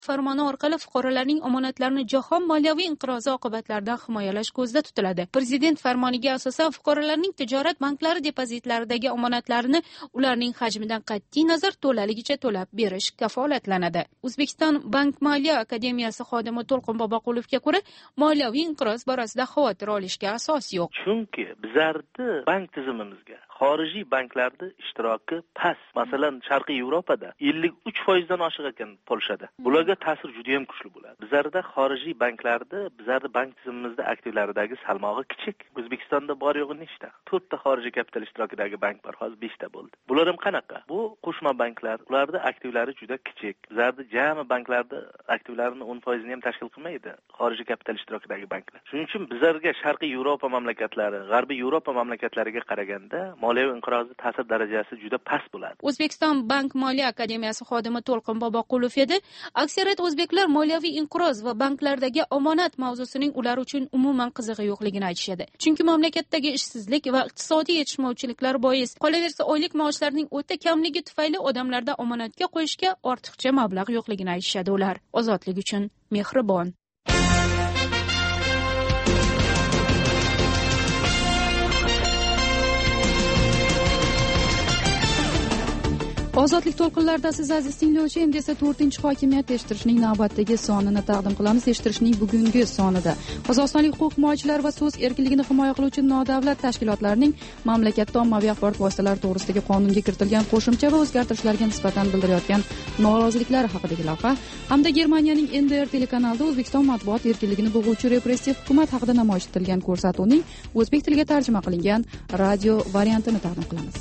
Farmoni orqali fuqarolarning omonatlarini jahon moliyaviy inqirozi oqibatlaridan himoyalash ko'zda tutiladi. Prezident farmoniga asosan fuqarolarning tijorat banklari depozitlaridagi omonatlarini ularning hajmidan qat'iy nazar to'laligicha to'lab berish kafolatlanadi. O'zbekiston Bank Moliya akademiyasi xodimi To'lqin Boboqulovga ko'ra, moliyaviy inqiroz borasida xavotir olishga asos yo'q. Chunki bizarda bank tizimimizga xorijiy banklarda ishtiroki past. Masalan, Sharqiy Yevropada 53% dan oshiq ekan Polshada. Bularga ta'sir juda ham kuchli bo'ladi. Bizarda xorijiy banklarda, bizarda bank tizimimizda aktivlaridagi salmog'i kichik. O'zbekistonda bor yo'g'i nechta? 4 ta xorijiy kapital ishtirokidagi bank bor, hozir 5 ta bo'ldi. Bular ham qanaqa? Bu qo'shma banklar, ularda aktivlari juda kichik. Bizarda jami banklarda aktivlarini 10% ni ham tashkil qilmaydi, xorijiy kapital ishtirokidagi banklar. Shuning uchun bizlarga Sharqiy Yevropa mamlakatlari, G'arbiy Yevropa mamlakatlariga qaraganda moliyaviy inqirozni ta'sir darajasi juda past bo'ladi. O'zbekiston Bank Moliya akademiyasi xodimi To'lqin Boboqulov edi. Aksariyat o'zbeklar moliyaviy inqiroz va banklardagi omonat mavzusining ular uchun umuman qizig'i yo'qligini aytishadi. Chunki mamlakatdagi ishsizlik va iqtisodiy yetishmovchiliklar bois, qolaversa oylik maoshlarining o'ta kamligi tufayli odamlarda omonatga qo'yishga ortiqcha mablag' yo'qligini aytishadi ular. Ozodlik uchun mehribon. Ozodlik to'lqinlarida siz aziz tinglovchi, endi esa 4-hokimiyat eshittirishning navbatdagi sonini taqdim qilamiz. Eshittirishning bugungi sonida qozog'istonlik huquq himoyachilar va so'z erkinligini himoya qiluvchi nodavlat tashkilotlarning mamlakatda ommaviy axborot vositalari to'g'risidagi qonunga kiritilgan qo'shimcha va o'zgartirishlarga nisbatan bildirayotgan noroziliklari haqidagi lavha hamda Germaniyaning NDR telekanalida O'zbekiston matbuot erkinligini bo'g'uvchi repressiv hukumat haqida namoyish etilgan ko'rsatuvning o'zbek tiliga tarjima qilingan radio variantini taqdim qilamiz.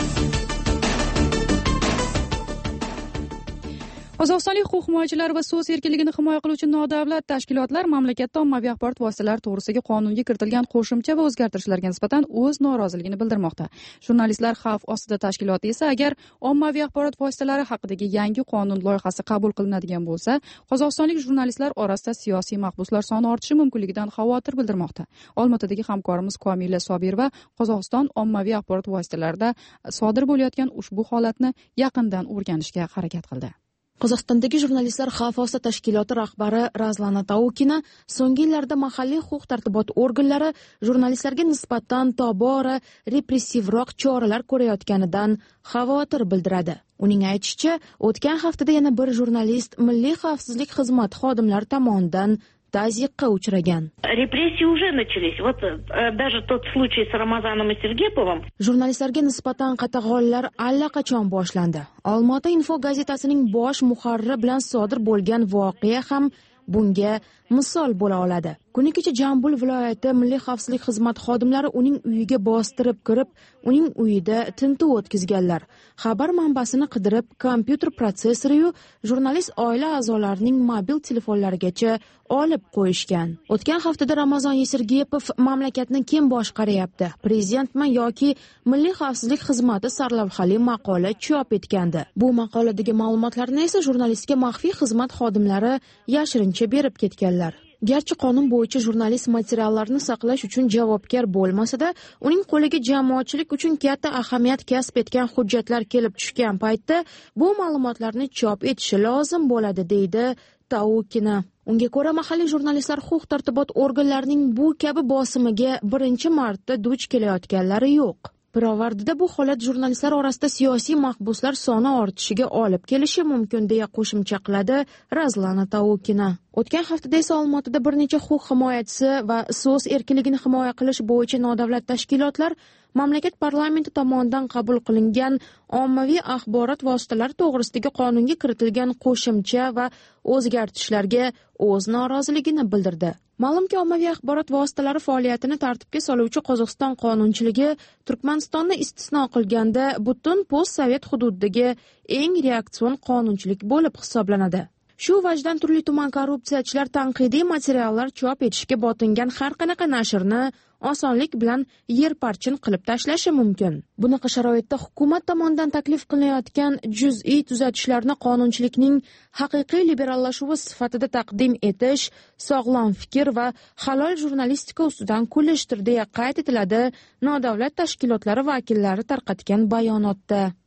Qozog'istonlik huquq himoyachilar va so'z erkinligini himoya qiluvchi nodavlat tashkilotlar mamlakatda ommaviy axborot vositalari to'g'risidagi qonunga kiritilgan qo'shimcha va o'zgartirishlarga nisbatan o'z noroziligini bildirmoqda. Jurnalistlar xavf ostida tashkiloti esa agar ommaviy axborot vositalari haqidagi yangi qonun loyihasi qabul qilinadigan bo'lsa, qozog'istonlik jurnalistlar orasida siyosiy mahbuslar soni ortishi mumkinligidan xavotir bildirmoqda. Olmaotadagi hamkorimiz Komila Sobirova Qozog'iston ommaviy axborot vositalarida sodir bo'layotgan ushbu holatni yaqindan o'rganishga harakat qildi. Qozog'istondagi jurnalistlar xavf ostida tashkiloti rahbari Razlana Taukina so'nggi yillarda mahalliy huquq-tartibot organlari jurnalistlarga nisbatan tobora repressivroq choralar ko'rayotganidan xavotir bildiradi. Uning aytishicha, o'tgan haftada yana bir jurnalist Milliy xavfsizlik xizmati xodimlari tomonidan tazyiqqa uchragan. Репрессии уже начались. Вот даже тот случай с Рамазаном и Сергеповым. Jurnalistlarga nisbatan qatag'onlar allaqachon boshlandi. Olmaota info gazetasining bosh muharriri bilan sodir bo'lgan voqea ham bunga misol bo'la oladi. Kuni kecha Jambul viloyati Milliy xavfsizlik xizmati xodimlari uning uyiga bostirib kirib, uning uyida tintuv o'tkazganlar. Xabar manbasini qidirib, kompyuter protsessori-yu jurnalist oila a'zolarining mobil telefonlarigacha olib qo'yishgan. O'tgan haftada Ramazon Yesirgepov mamlakatni kim boshqaryapti? Prezidentmi yoki Milliy xavfsizlik xizmati sarlavhali maqola chop etgandi. Bu maqoladagi ma'lumotlarni esa jurnalistga maxfiy xizmat xodimlari yashirincha berib ketganlar. Garchi qonun bo'yicha jurnalist materiallarni saqlash uchun javobgar bo'lmasa-da, uning qo'liga jamoatchilik uchun katta ahamiyat kasb etgan hujjatlar kelib tushgan paytda bu ma'lumotlarni chop etishi lozim bo'ladi, deydi Taukina. Unga ko'ra, mahalliy jurnalistlar huquq-tartibot organlarining bu kabi bosimiga birinchi marta duch kelayotganlari yo'q. Pirovardida bu holat jurnalistlar orasida siyosiy mahbuslar soni ortishiga olib kelishi mumkin, deya qo'shimcha qiladi Razlana Taukina. O'tgan haftada esa Olmaotada bir necha huquq himoyachisi va so'z erkinligini himoya qilish bo'yicha nodavlat tashkilotlar mamlakat parlamenti tomonidan qabul qilingan ommaviy axborot vositalari to'g'risidagi qonunga kiritilgan qo'shimcha va o'zgartirishlarga o'z noroziligini bildirdi. Ma'lumki, ommaviy axborot vositalari faoliyatini tartibga soluvchi Qozog'iston qonunchiligi Turkmanistonni istisno qilganda butun post-sovet hududidagi eng reaksion qonunchilik bo'lib hisoblanadi. Shu vajdan turli tuman korrupsiyachilar tanqidiy materiallar chop etishga botingan har qanaqa nashrni osonlik bilan yerparchin qilib tashlashi mumkin. Bunaqa sharoitda hukumat tomonidan taklif qilinayotgan juz'iy tuzatishlarni qonunchilikning haqiqiy liberallashuvi sifatida taqdim etish sog'lom fikr va halol jurnalistika ustidan kulishdir, deya qayd etiladi nodavlat tashkilotlari vakillari tarqatgan bayonotda.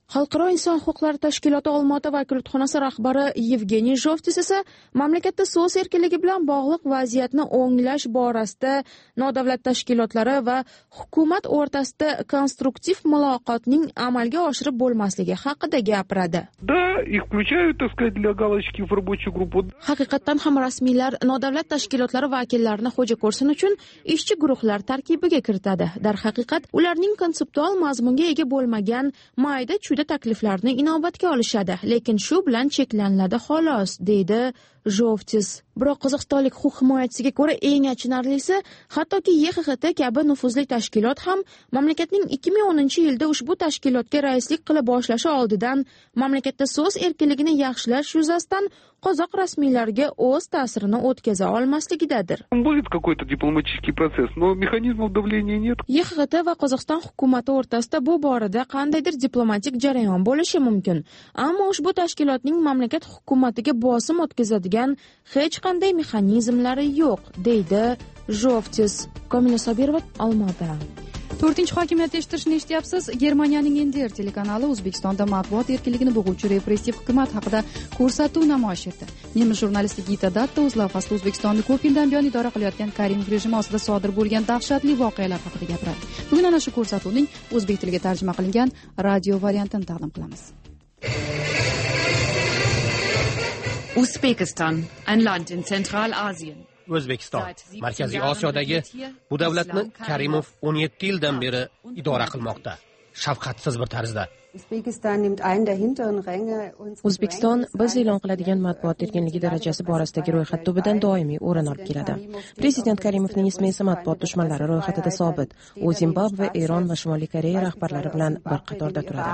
Xalqaro inson huquqlari tashkiloti Olmaota vakolatxonasi rahbari Yevgeniy Zhovtis esa mamlakatda so'z erkinligi bilan bog'liq vaziyatni o'nglash borasida nodavlat tashkilotlari va hukumat o'rtasida konstruktiv muloqotning amalga oshirib bo'lmasligi haqida gapiradi. Haqiqatan ham rasmiylar nodavlat tashkilotlari vakillarini xo'ja ko'rsin uchun ishchi guruhlar tarkibiga kiritadi. Darhaqiqat, ularning konseptual mazmunga ega bo'lmagan mayda chuyda takliflarni inobatga olishadi, lekin shu bilan cheklanadi xolos, deydi Zhovtis. Biroq qozog'istonlik huquq himoyachisiga ko'ra eng achinarlisi, hattoki YXHT kabi nufuzli tashkilot ham mamlakatning 2010-yilda ushbu tashkilotga raislik qila boshlashi oldidan mamlakatda so'z erkinligini yaxshilash yuzasidan qozoq rasmiylariga o'z ta'sirini o'tkaza olmasligidadir. YXHT va Qozog'iston hukumati o'rtasida bu borada qandaydir diplomatik jarayon bo'lishi mumkin, ammo ushbu tashkilotning mamlakat hukumatiga bosim o'tkazadigan hech qanday mexanizmlari yo'q, deydi Zhovtis. Komila Sobirova, Olmaota. 4-hokimiyat eshittirishni eshityapsiz. Germaniyaning NDR telekanali O'zbekistonda matbuot erkinligini bo'g'uvchi repressiv hukumat haqida ko'rsatuv namoyish etdi. Nemis jurnalisti Gita Datta o'z lavhasida O'zbekistonni ko'p yildan buyon idora qilayotgan Karimov rejimi ostida sodir bo'lgan dahshatli voqealar haqida gapiradi. Bugun ana shu ko'rsatuvning o'zbek tiliga tarjima qilingan radio variantini taqdim qilamiz. Uzbekistan, ein Land in Zentralasien. O'zbekiston Markaziy Osiyodagi bu davlatni Karimov 17 yildan beri idora qilmoqda, shafqatsiz bir tarzda. O'zbekiston biz e'lon qiladigan matbuot erkinligi darajasi borasidagi ro'yxat tubidan doimiy o'rin olib keladi. Prezident Karimovning ismi esa matbuot dushmanlari ro'yxatida sobit. U Zimbabve, Eron va Shimoliy Koreya rahbarlari bilan bir qatorda turadi.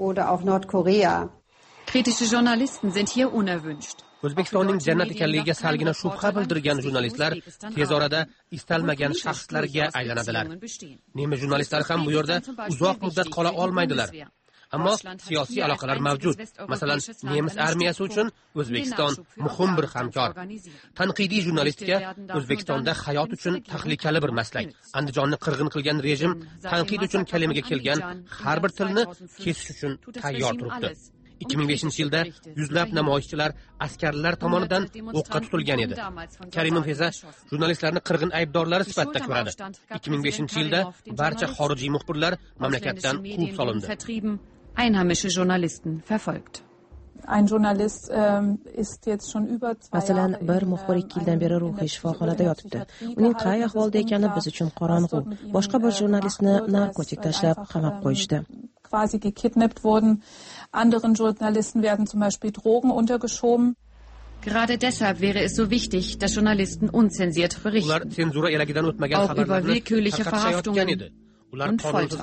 Kritische Journalisten sind hier unerwünscht. O'zbekistonning jannat ekanligiga salgina shubha bildirgan jurnalistlar tez orada istalmagan shaxslarga aylanadilar. Nemis jurnalistlari ham bu yerda uzoq muddat qola olmaydilar. Ammo siyosiy aloqalar mavjud. Masalan, nemis armiyasi uchun O'zbekiston muhim bir hamkor. Tanqidiy jurnalistika O'zbekistonda hayot uchun tahlikali bir maslak. Andijonni qirg'in qilgan rejim tanqid uchun kalimaga kelgan har bir tilni kesish uchun tayyor turibdi. 2005-yilda yuzlab namoyishchilar askarlar tomonidan o'qqa tutilgan edi. Karimov esa jurnalistlarni qirg'in aybdorlari sifatida ko'radi. 2005-yilda barcha xorijiy muxbirlar mamlakatdan quvib solindi. Einheimische Journalisten verfolgt. Ein Journalist ist jetzt schon über 2 Jahre. Masalan, bir muxbir 2 yildan beri ruhiy shifoxonada yotibdi. Uning qay ahvolda ekani biz uchun qorong'u. Boshqa bir jurnalistni narkotik tashlab qamab qo'yishdi. Quasi gekidnappt wurden. Anderen Journalisten werden zum Beispiel Drogen untergeschoben. Gerade deshalb wäre es so wichtig, dass Journalisten unzensiert berichten. Auch über willkürliche Verhaftungen und Folter.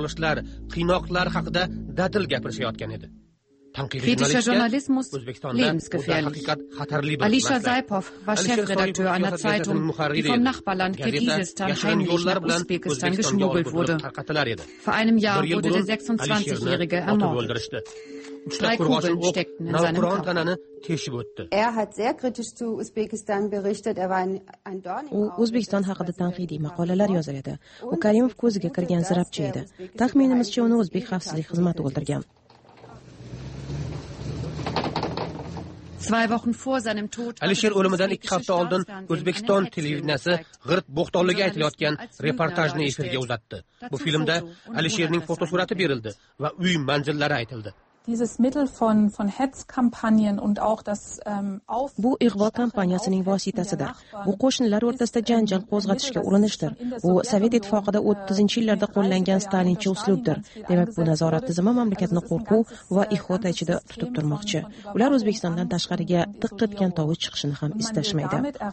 Kritischer Journalismus lebensgefährlich. Alisha Saipov war Chefredakteur einer Zeitung, die vom Nachbarland Kirgisistan heimlich nach Usbekistan geschmuggelt wurde. Vor einem Jahr wurde der 26-Jährige ermordet. 3 Kugeln steckten in seinem Kopf. Hat sehr kritisch zu Usbekistan berichtet. War ein Dorn im Auge. O'zbekiston haqida tanqidiy maqolalar yozar edi. U Karimov ko'ziga kirgan zirabchi edi. Taxminimizcha uni o'zbek xavfsizlik xizmati o'ldirgan. 2 Wochen vor seinem Tod Alisher o'limidan 2 hafta oldin O'zbekiston televideniyasi g'irt bo'xtonligi aytilayotgan reportajni efirga uzatdi. Bu filmda Alisherning fotosurati berildi va uy manzillari aytildi. Dieses Mittel von Hetzkampagnen und auch das Bu ig'vo kampaniyasining vositasidir. Bu qo'shnilar o'rtasida janjal qo'zg'atishga urinishdir. Bu Sovet ittifoqida 30-yillarda qo'llangan stalincha uslubdir. Demak, bu nazorat tizimi mamlakatni qo'rquv va ihota ichida tutib turmoqchi. Ular O'zbekistondan tashqariga tiq etgan tovush chiqishini ham istashmaydi.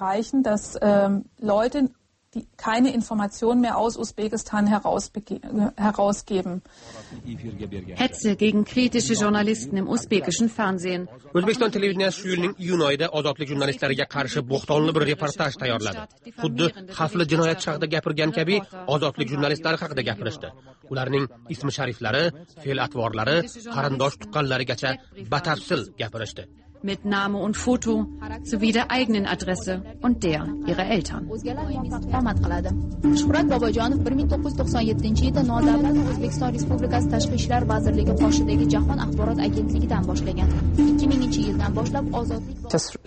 Die keine Informationen mehr aus Usbekistan herausgeben. Hetze gegen kritische Journalisten im usbekischen Fernsehen. O'zbekiston televideniyasi shu yilning iyun oyida ozodlik jurnalistlariga qarshi bo'xtonli bir reportaj tayyorladi. Xuddi xavfli jinoyatchi haqida gapirgan kabi ozodlik jurnalistlari haqida gapirishdi. Ularning ismi shariflari, fe'l-atvorlari, qarindosh tuqqanlarigacha batafsil gapirishdi. mit Name und Foto sowie der eigenen Adresse und der ihrer Eltern. Shuhrat Bobojonov 1997-yilda nodavlat O'zbekiston Respublikasi Tashqi ishlar vazirligi qoshidagi Jahon axborot agentligidan boshlagan. 2000-yildan boshlab ozodlik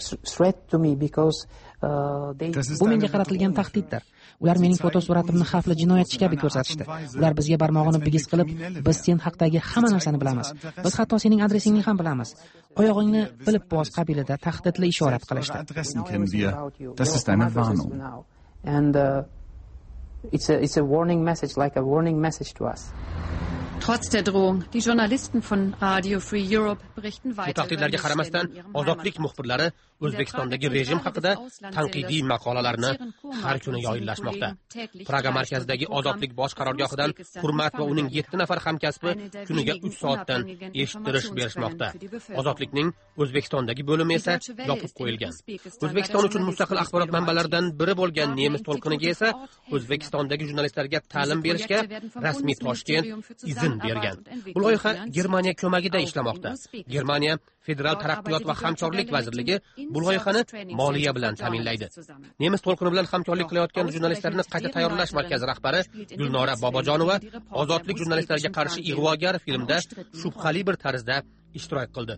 Bu menga qaratilgan tahdiddir. Ular mening fotosuratimni xavfli jinoyatchi kabi ko'rsatishdi. Ular bizga barmog'ini bigiz qilib, biz sen haqdagi hamma narsani bilamiz. Biz hatto sening adresingni ham bilamiz. Oyog'ingni bilib bos qabilida tahdidli ishorat qilishdi. Das ist eine Warnung. And it's a warning message, like a warning message to us. Trotz der Drohung, die Journalisten von Radio Free Europe berichten weiter. Bu tahdidlarga qaramasdan, ozodlik muxbirlari O'zbekistondagi rejim haqida tanqidiy maqolalarni har kuni yoyinlashmoqda. Praga markazidagi Ozodlik bosh qarorgohidan Hurmat va uning 7 nafar hamkasbi kuniga 3 soatdan eshittirish berishmoqda. Ozodlikning O'zbekistondagi bo'limi esa yopib qo'yilgan. O'zbekiston uchun mustaqil axborot manbalaridan biri bo'lgan Nemis to'lqiniga esa O'zbekistondagi jurnalistlarga ta'lim berishga rasmiy Toshkent izn bergan. Bu loyiha Germaniya ko'magida ishlamoqda. Germaniya Federal taraqqiyot va hamkorlik vazirligi bu loyihani moliya bilan ta'minlaydi. Nemis to'lqini bilan hamkorlik qilayotgan jurnalistlarni qayta tayyorlash markazi rahbari Gulnora Bobojonova ozodlik jurnalistlarga qarshi ig'vogar filmda shubhali bir tarzda ishtirok qildi.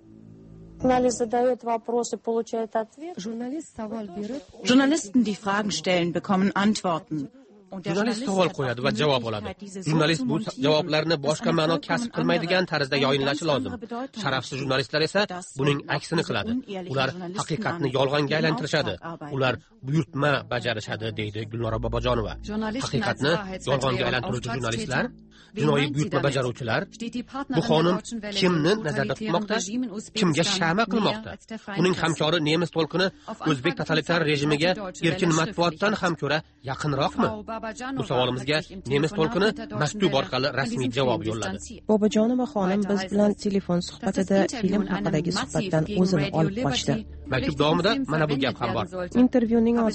Journalisten, die Fragen stellen, bekommen Antworten. Jurnalist savol qo'yadi va javob oladi. Jurnalist bu javoblarni boshqa ma'no kasb qilmaydigan tarzda yoyinlashi lozim. Sharafsiz jurnalistlar esa buning aksini qiladi. Ular haqiqatni yolg'onga aylantirishadi. Ular buyurtma bajarishadi, deydi Gulnora Bobojonova. Haqiqatni yolg'onga aylantiruvchi jurnalistlar, jinoiy buyurtma bajaruvchilar, bu xonim kimni nazarda tutmoqda? Kimga shama qilmoqda? Uning hamkori Nemis to'lqini O'zbek totalitar rejimiga erkin matbuotdan ham ko'ra yaqinroqmi? Bu savolimizga Nemis to'lqini maktub orqali rasmiy javob yo'lladi. Bobojonova xonim biz bilan telefon suhbatida film haqidagi suhbatdan o'zini olib qochdi. Maktub davomida mana bu gap ham bor. Intervyuning